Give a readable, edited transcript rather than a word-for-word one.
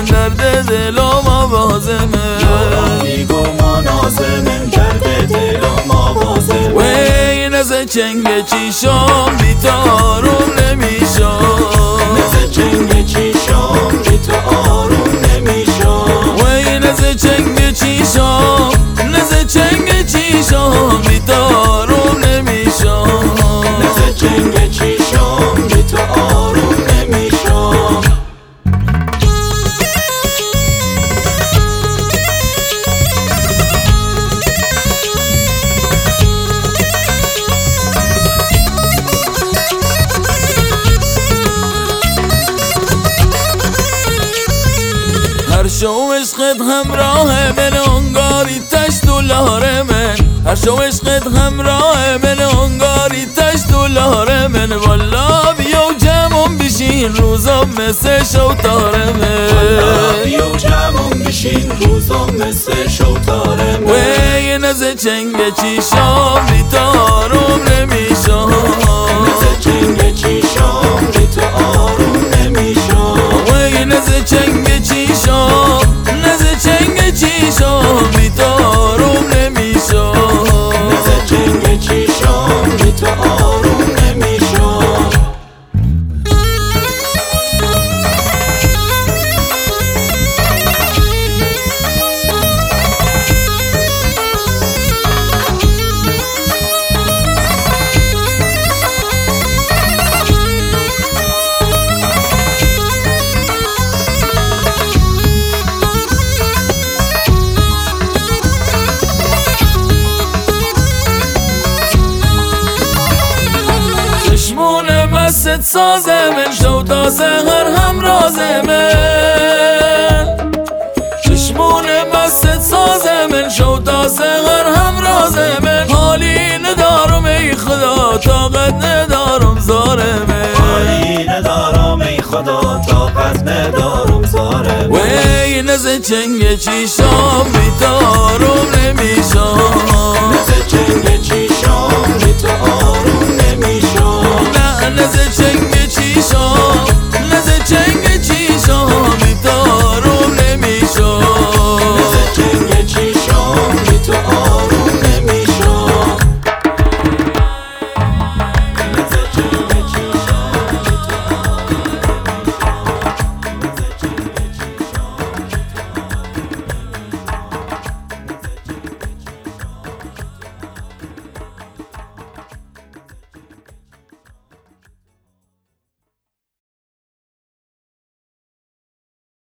درد دلم آوازمه یارم میگو ما نازمن درد دلم آوازمه وی نزه چنگ چیشم بی تو آروم نمیشم نزه چنگ چیشم بی تو آروم نمیشم وی نزه چنگ چیشم نزه چنگ چیشم بی تو آروم نمیشم نزه چنگ چیشم بی تو آروم نمیشم هر شو عشقت همراه من انگاری تشت و لاره من هر شو عشقت همراه من انگاری تشت و لاره من والا بیا و جمعم بشین روزم مثل شوتاره من بیا و جمعم بشین روزم مثل شوتاره من وی نزه چنگ چیشم بی تو آروم نمیشم نزه چنگ چیشم بی تو آروم نمیشم وی نزه چنگ چیشم نزه چنگ چیشم بی تو آروم نمیشم نزه چنگ چیشم بی تو آروم نمیشم چشمون مست سازه من شو تا سهر همرازه من چشمون مست سازه من شو تا سهر همرازه من حالی ندارم ای خدا طاقت ندارم زاره من حالی ندارم ای خدا طاقت ندارم زاره من وی نزه چنگ چیشم